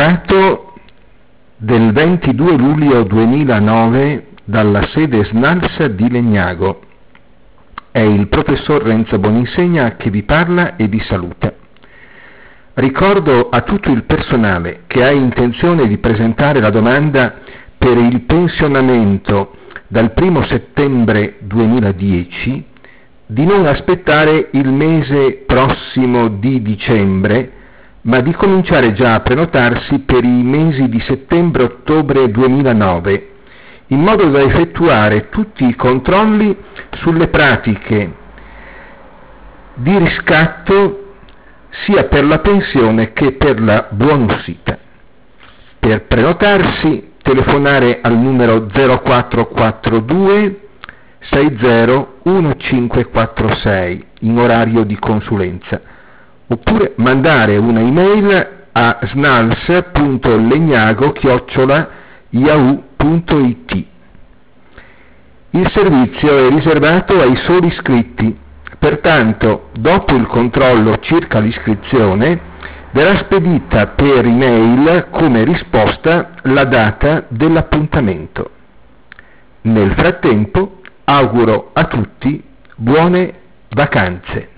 Comunicato del 22 luglio 2009 dalla sede SNALS di Legnago. È il professor Renzo Boninsegna che vi parla e vi saluta. Ricordo a tutto il personale che ha intenzione di presentare la domanda per il pensionamento dal 1 settembre 2010 di non aspettare il mese prossimo di dicembre, ma di cominciare già a prenotarsi per i mesi di settembre-ottobre 2009, in modo da effettuare tutti i controlli sulle pratiche di riscatto sia per la pensione che per la buonuscita. Per prenotarsi, telefonare al numero 0442 601546 in orario di consulenza, oppure mandare una email a snals.legnago@yahoo.it. Il servizio è riservato ai soli iscritti, pertanto dopo il controllo circa l'iscrizione verrà spedita per email come risposta la data dell'appuntamento. Nel frattempo auguro a tutti buone vacanze.